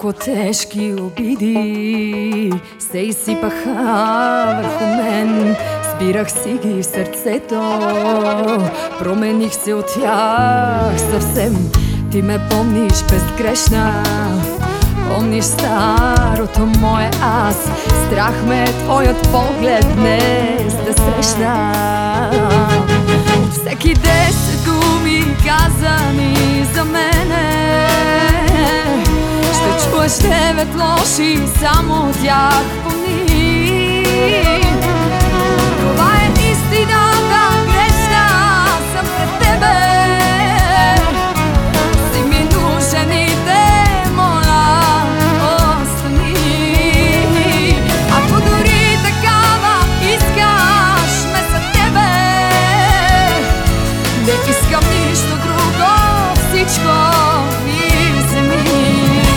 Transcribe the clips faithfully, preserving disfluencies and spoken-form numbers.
Колко тежки обиди се изсипаха върху мен. Сбирах си ги в сърцето, промених се от тях съвсем. Ти ме помниш безгрешна, помниш старото мое аз. Страх ме твоят поглед днес да срещна. От всеки десет думи казани за мене ще чуеш девет лоши, само тях помни. Това е истината, грешна съм пред тебе. Си ми нужен и те моля, остани. Ако дори такава искаш ме за тебе, не искам нищо друго, всичко ми вземи.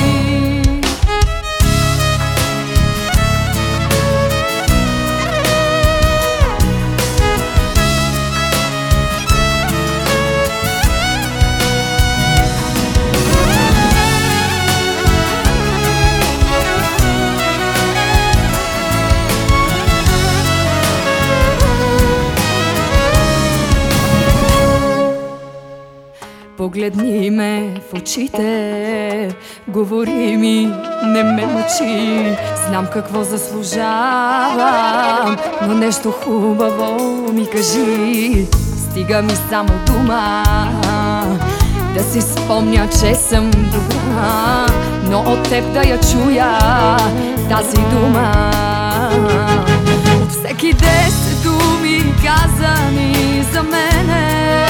Погледни ме в очите, говори ми, не ме мъчи. Знам какво заслужавам, но нещо хубаво ми кажи. Стига ми само дума, да си спомня, че съм добра, но от теб да я чуя тази дума. От всеки десет думи казани за мене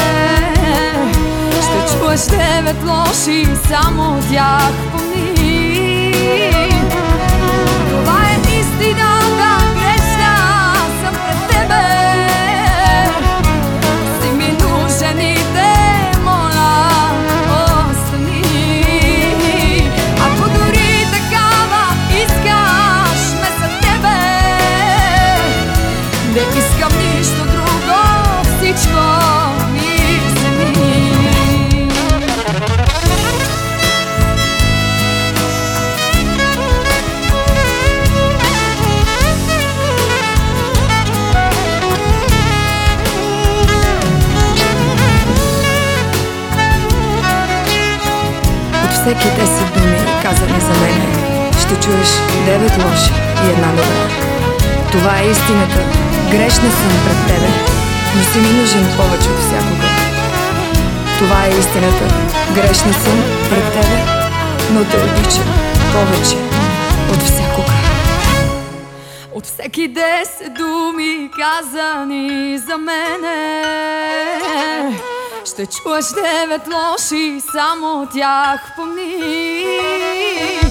ще чуеш девет лоши, само тях помни. Това е истината, грешна съм пред тебе. Си ми нужен и те моля, остани. Ако дори такава искаш ме за тебе, не искам нищо друго, всичко ми вземи. Всеки десет думи казани за мене ще чуеш девет лоши и една добра. Това е истината, грешна съм пред тебе, но си ми нужен повече от всякога. Това е истината, грешна съм пред тебе, но те обичам повече от всякога. От всеки десет думи казани за мене ще чуеш девет лоши, само тях помни.